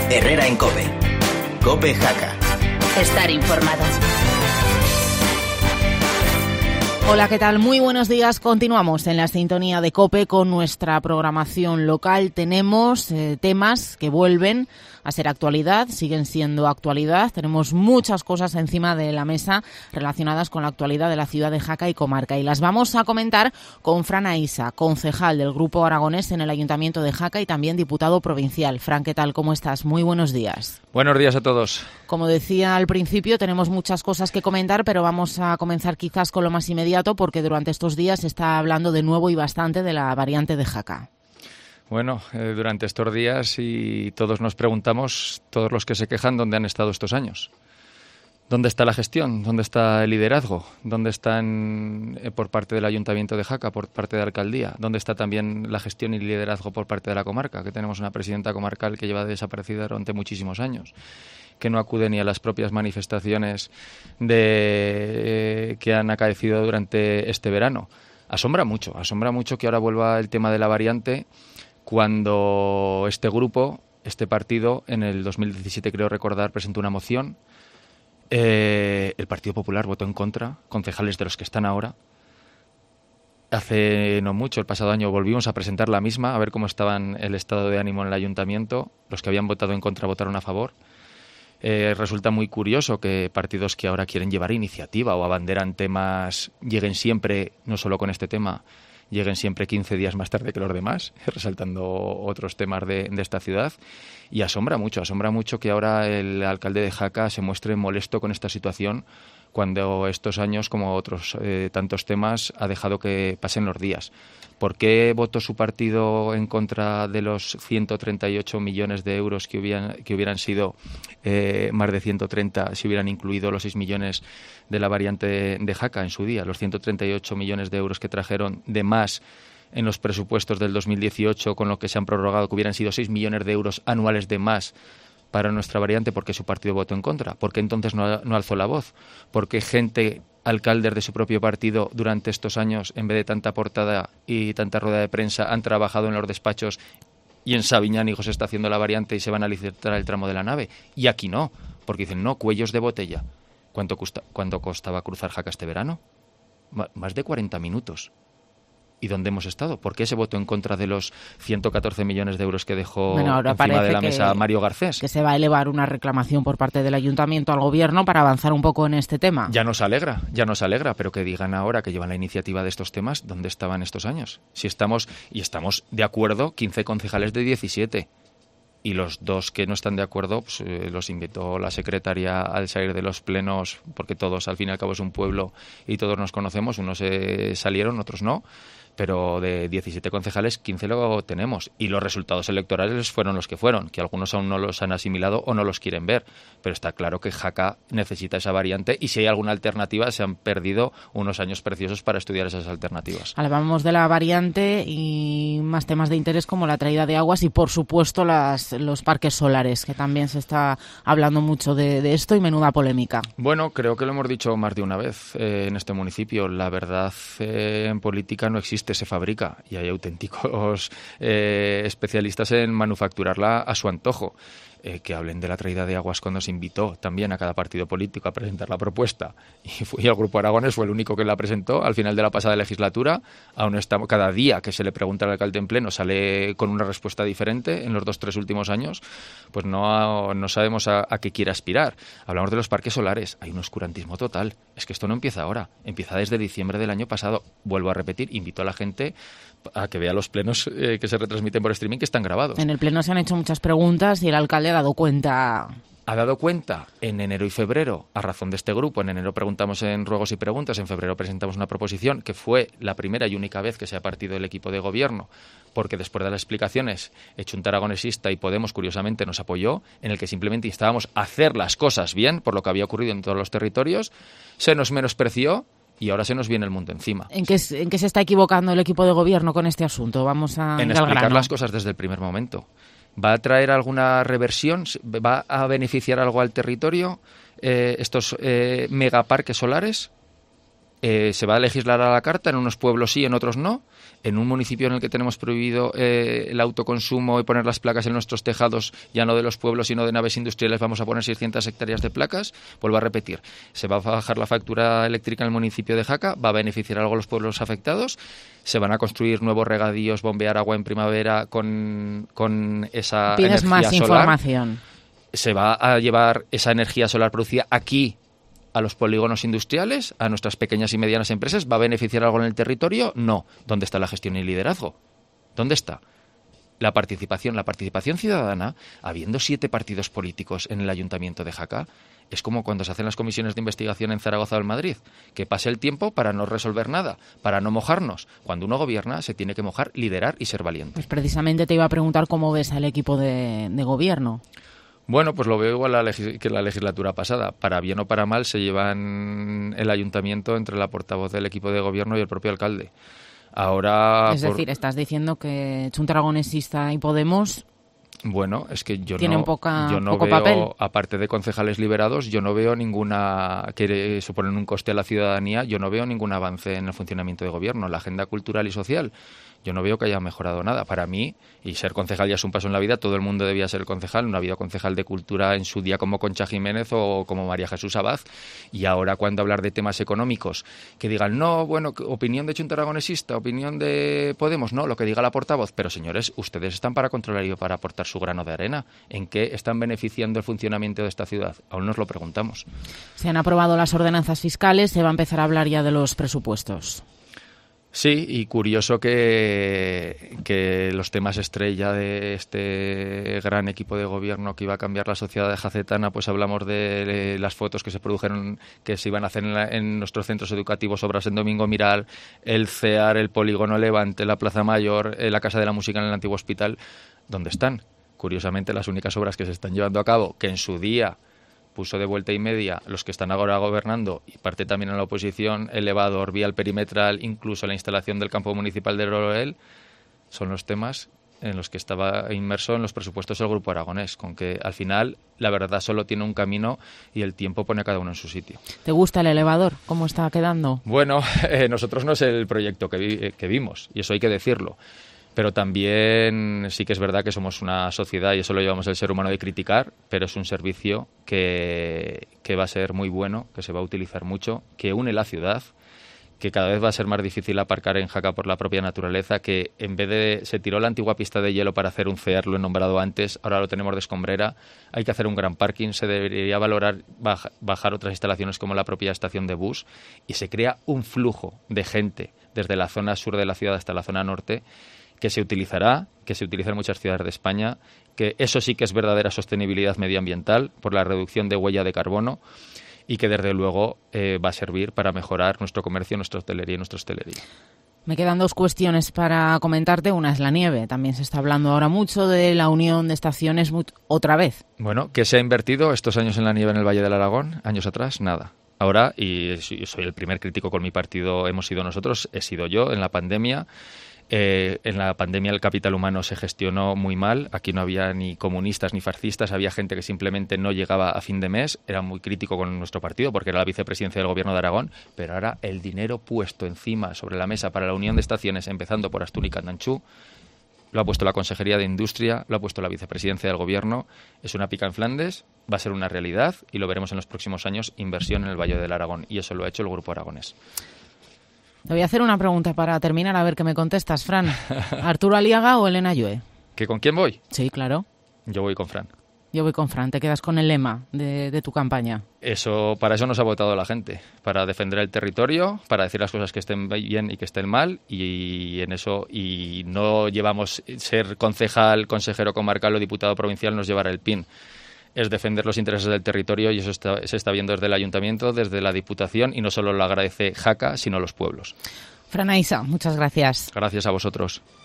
Herrera en COPE. COPE Jaca. Estar informado. Hola, ¿qué tal? Muy buenos días. Continuamos en la sintonía de COPE con nuestra programación local. Tenemos temas que vuelven a ser actualidad, siguen siendo actualidad. Tenemos muchas cosas encima de la mesa relacionadas con la actualidad de la ciudad de Jaca y comarca. Y las vamos a comentar con Fran Aisa, concejal del Grupo Aragonés en el Ayuntamiento de Jaca y también diputado provincial. Fran, ¿qué tal? ¿Cómo estás? Muy buenos días. Buenos días a todos. Como decía al principio, tenemos muchas cosas que comentar, pero vamos a comenzar quizás con lo más inmediato, porque durante estos días se está hablando de nuevo y bastante de la variante de Jaca. Bueno, durante estos días y todos nos preguntamos, todos los que se quejan, ¿dónde han estado estos años? ¿Dónde está la gestión? ¿Dónde está el liderazgo? ¿Dónde están por parte del Ayuntamiento de Jaca, por parte de la Alcaldía? ¿Dónde está también la gestión y liderazgo por parte de la comarca? Que tenemos una presidenta comarcal que lleva desaparecida durante muchísimos años, que no acude ni a las propias manifestaciones que han acaecido durante este verano. Asombra mucho que ahora vuelva el tema de la variante, cuando este grupo, este partido, en el 2017, creo recordar, presentó una moción. El Partido Popular votó en contra, concejales de los que están ahora. Hace no mucho, el pasado año, volvimos a presentar la misma, a ver cómo estaban el estado de ánimo en el ayuntamiento. Los que habían votado en contra votaron a favor. Resulta muy curioso que partidos que ahora quieren llevar iniciativa o abanderan temas lleguen siempre, no solo con este tema, lleguen siempre 15 días más tarde que los demás, resaltando otros temas de esta ciudad. Y asombra mucho que ahora el alcalde de Jaca se muestre molesto con esta situación, cuando estos años, como otros tantos temas, ha dejado que pasen los días. ¿Por qué votó su partido en contra de los 138 millones de euros que hubieran sido más de 130 si hubieran incluido los 6 millones de la variante de Jaca en su día? Los 138 millones de euros que trajeron de más en los presupuestos del 2018, con lo que se han prorrogado, que hubieran sido 6 millones de euros anuales de más para nuestra variante. ¿Por qué su partido votó en contra? ¿Por qué entonces no alzó la voz? ¿Por qué alcaldes de su propio partido durante estos años, en vez de tanta portada y tanta rueda de prensa, han trabajado en los despachos y en Sabiñánigo se está haciendo la variante y se van a licitar el tramo de la nave? Y aquí no, porque dicen, no, cuellos de botella. ¿Cuánto costaba cruzar Jaca este verano? Más de 40 minutos. ¿Y dónde hemos estado? ¿Por qué se votó en contra de los 114 millones de euros que dejó encima de la mesa Mario Garcés? Que se va a elevar una reclamación por parte del Ayuntamiento al Gobierno para avanzar un poco en este tema. Ya nos alegra, pero que digan ahora que llevan la iniciativa de estos temas, ¿dónde estaban estos años? Si estamos de acuerdo, 15 concejales de 17. Y los dos que no están de acuerdo, pues, los invitó la secretaria al salir de los plenos, porque todos, al fin y al cabo, es un pueblo y todos nos conocemos. Unos salieron, otros no. Pero de 17 concejales, 15 lo tenemos. Y los resultados electorales fueron los que fueron, que algunos aún no los han asimilado o no los quieren ver. Pero está claro que Jaca necesita esa variante, y si hay alguna alternativa, se han perdido unos años preciosos para estudiar esas alternativas. Hablamos de la variante y más temas de interés como la traída de aguas y, por supuesto, los parques solares, que también se está hablando mucho de esto, y menuda polémica. Bueno, creo que lo hemos dicho más de una vez en este municipio. La verdad, en política no existe, se fabrica, y hay auténticos especialistas en manufacturarla a su antojo. Que hablen de la traída de aguas cuando se invitó también a cada partido político a presentar la propuesta, y el Grupo Aragonés fue el único que la presentó al final de la pasada legislatura. Aún estamos, cada día que se le pregunta al alcalde en pleno sale con una respuesta diferente. En los 2-3 últimos años, pues no sabemos a qué quiere aspirar. Hablamos de los parques solares, hay un oscurantismo total. Es que esto no empieza ahora, empieza desde diciembre del año pasado. Vuelvo a repetir, invito a la gente a que vea los plenos que se retransmiten por streaming, que están grabados. En el pleno se han hecho muchas preguntas y el alcalde ha dado cuenta en enero y febrero, a razón de este grupo. En enero preguntamos en ruegos y preguntas, en febrero presentamos una proposición, que fue la primera y única vez que se ha partido el equipo de gobierno, porque después de las explicaciones, Junta Aragonesista y Podemos, curiosamente, nos apoyó, en el que simplemente instábamos a hacer las cosas bien, por lo que había ocurrido en todos los territorios. Se nos menospreció y ahora se nos viene el mundo encima. ¿En qué se está equivocando el equipo de gobierno con este asunto? Vamos a en explicar las cosas desde el primer momento. ¿Va a traer alguna reversión? ¿Va a beneficiar algo al territorio estos megaparques solares? ¿Se va a legislar a la carta? En unos pueblos sí, en otros no. En un municipio en el que tenemos prohibido el autoconsumo y poner las placas en nuestros tejados, ya no de los pueblos, sino de naves industriales, vamos a poner 600 hectáreas de placas. Vuelvo a repetir, se va a bajar la factura eléctrica en el municipio de Jaca, va a beneficiar algo a los pueblos afectados, se van a construir nuevos regadíos, bombear agua en primavera con esa ¿Pides energía más solar. información? Se va a llevar esa energía solar producida aquí a los polígonos industriales, a nuestras pequeñas y medianas empresas. ¿Va a beneficiar algo en el territorio? No. ¿Dónde está la gestión y el liderazgo? ¿Dónde está la participación? La participación ciudadana, habiendo 7 partidos políticos en el Ayuntamiento de Jaca, es como cuando se hacen las comisiones de investigación en Zaragoza o en Madrid, que pase el tiempo para no resolver nada, para no mojarnos. Cuando uno gobierna se tiene que mojar, liderar y ser valiente. Pues precisamente te iba a preguntar cómo ves al equipo de gobierno. Bueno, pues lo veo igual que la legislatura pasada. Para bien o para mal se llevan el ayuntamiento entre la portavoz del equipo de gobierno y el propio alcalde. Ahora, es decir, estás diciendo que Chunta Aragonesista y Podemos... Bueno, es que yo no poco veo, papel. Aparte de concejales liberados, yo no veo ninguna, que suponen un coste a la ciudadanía, yo no veo ningún avance en el funcionamiento de gobierno. La agenda cultural y social, yo no veo que haya mejorado nada. Para mí, y ser concejal ya es un paso en la vida, todo el mundo debía ser concejal. No ha habido concejal de cultura en su día como Concha Jiménez o como María Jesús Abad. Y ahora cuando hablar de temas económicos, que digan, no, bueno, opinión de Chunta Aragonesista, opinión de Podemos, no, lo que diga la portavoz. Pero señores, ustedes están para controlar y para aportar su grano de arena. ¿En qué están beneficiando el funcionamiento de esta ciudad? Aún nos lo preguntamos. Se han aprobado las ordenanzas fiscales, se va a empezar a hablar ya de los presupuestos. Sí, y curioso que los temas estrella de este gran equipo de gobierno que iba a cambiar la sociedad de jacetana, pues hablamos de las fotos que se produjeron, que se iban a hacer en nuestros centros educativos, obras en Domingo Miral, el CEAR, el Polígono Levante, la Plaza Mayor, la Casa de la Música en el antiguo hospital. ¿Dónde están? Curiosamente, las únicas obras que se están llevando a cabo, que en su día puso de vuelta y media los que están ahora gobernando y parte también en la oposición, elevador, vial perimetral, incluso la instalación del campo municipal de Roel, son los temas en los que estaba inmerso en los presupuestos del Grupo Aragonés, con que al final la verdad solo tiene un camino y el tiempo pone a cada uno en su sitio. ¿Te gusta el elevador? ¿Cómo está quedando? Bueno, nosotros no es el proyecto que vimos, y eso hay que decirlo. Pero también sí que es verdad que somos una sociedad, y eso lo llevamos el ser humano de criticar, pero es un servicio que va a ser muy bueno, que se va a utilizar mucho, que une la ciudad, que cada vez va a ser más difícil aparcar en Jaca por la propia naturaleza, que en vez de se tiró la antigua pista de hielo para hacer un CEAR, lo he nombrado antes, ahora lo tenemos de escombrera, hay que hacer un gran parking, se debería valorar bajar otras instalaciones como la propia estación de bus, y se crea un flujo de gente desde la zona sur de la ciudad hasta la zona norte, que se utilizará, que se utiliza en muchas ciudades de España, que eso sí que es verdadera sostenibilidad medioambiental por la reducción de huella de carbono y que desde luego va a servir para mejorar nuestro comercio, nuestra hostelería y nuestra hostelería. Me quedan 2 cuestiones para comentarte. Una es la nieve. También se está hablando ahora mucho de la unión de estaciones otra vez. Bueno, ¿qué se ha invertido estos años en la nieve en el Valle del Aragón? Años atrás, nada. Ahora, y soy el primer crítico con mi partido, hemos sido nosotros, he sido yo en la pandemia. En la pandemia el capital humano se gestionó muy mal. Aquí no había ni comunistas ni fascistas, había gente que simplemente no llegaba a fin de mes. Era muy crítico con nuestro partido porque era la vicepresidencia del gobierno de Aragón, pero ahora el dinero puesto encima sobre la mesa para la unión de estaciones, empezando por Astún y Candanchú, lo ha puesto la Consejería de Industria, lo ha puesto la vicepresidencia del gobierno. Es una pica en Flandes, va a ser una realidad y lo veremos en los próximos años, inversión en el Valle del Aragón, y eso lo ha hecho el Grupo Aragonés. Te voy a hacer una pregunta para terminar, a ver qué me contestas, Fran. ¿Arturo Aliaga o Elena Llue? ¿Que con quién voy? Sí, claro. Yo voy con Fran. Yo voy con Fran. Te quedas con el lema de tu campaña. Para eso nos ha votado la gente, para defender el territorio, para decir las cosas que estén bien y que estén mal, y en eso, y no llevamos ser concejal, consejero comarcal o diputado provincial, nos llevará el PIN. Es defender los intereses del territorio, y eso se está viendo desde el ayuntamiento, desde la diputación, y no solo lo agradece Jaca, sino los pueblos. Fran Aisa, muchas gracias. Gracias a vosotros.